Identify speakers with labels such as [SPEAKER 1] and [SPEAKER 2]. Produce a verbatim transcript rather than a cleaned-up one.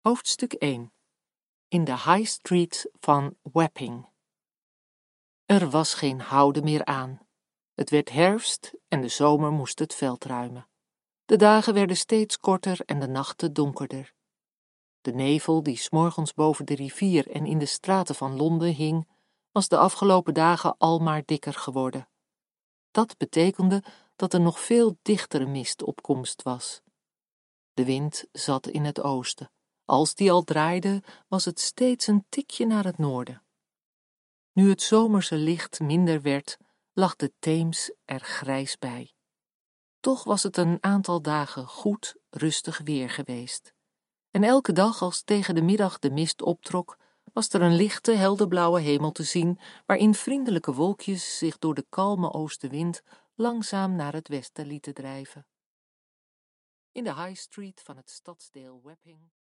[SPEAKER 1] Hoofdstuk één. In de High Street van Wapping. Er was geen houden meer aan. Het werd herfst en de zomer moest het veld ruimen. De dagen werden steeds korter en de nachten donkerder. De nevel die 's morgens boven de rivier en in de straten van Londen hing, was de afgelopen dagen al maar dikker geworden. Dat betekende dat er nog veel dichtere mist op komst was. De wind zat in het oosten. Als die al draaide, was het steeds een tikje naar het noorden. Nu het zomerse licht minder werd, lag de Theems er grijs bij. Toch was het een aantal dagen goed, rustig weer geweest. En elke dag als tegen de middag de mist optrok, was er een lichte, helderblauwe hemel te zien, waarin vriendelijke wolkjes zich door de kalme oostenwind langzaam naar het westen lieten drijven. In de High Street van het stadsdeel Wapping